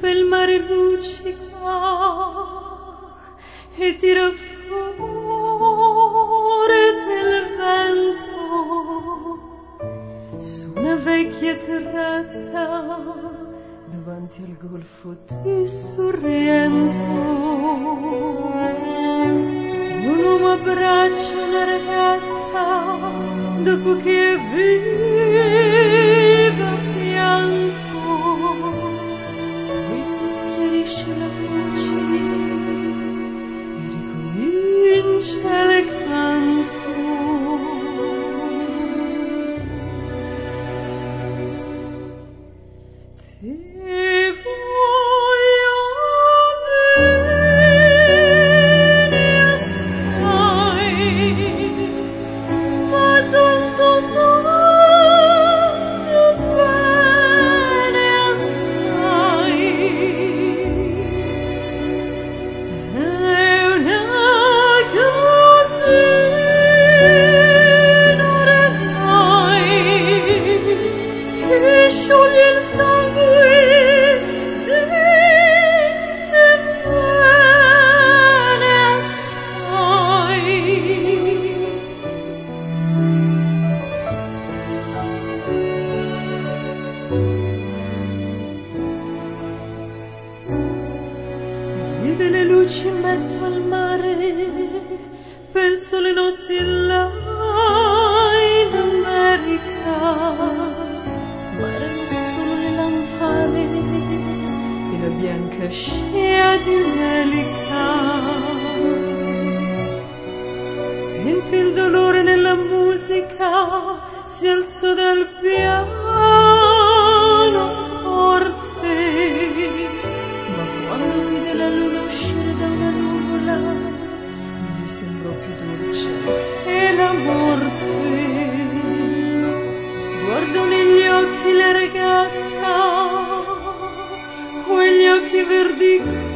bel mare luccica e tira fuori del vento su una vecchia terrazza davanti al golfo di Sorrento. Un uomo abbraccia una ragazza dopo che viva pianto, poi si schiarisce la voce e ricomincia il canto. Ti voglio bene assai, ma tanto bene assai. È una catena ormai che scioglie il sangue di te bene assai. Vede le luci in mezzo al mare, penso alle notti là in America, ma erano solo le lampade e la bianca scia di un'elica. Senti il dolore nella musica, si alzò dal pianoforte, ma quando vide la luna uscire da una nuvola, gli sembrò più dolce e la morte. Guardò negli occhi la ragazza, quegli occhi verdi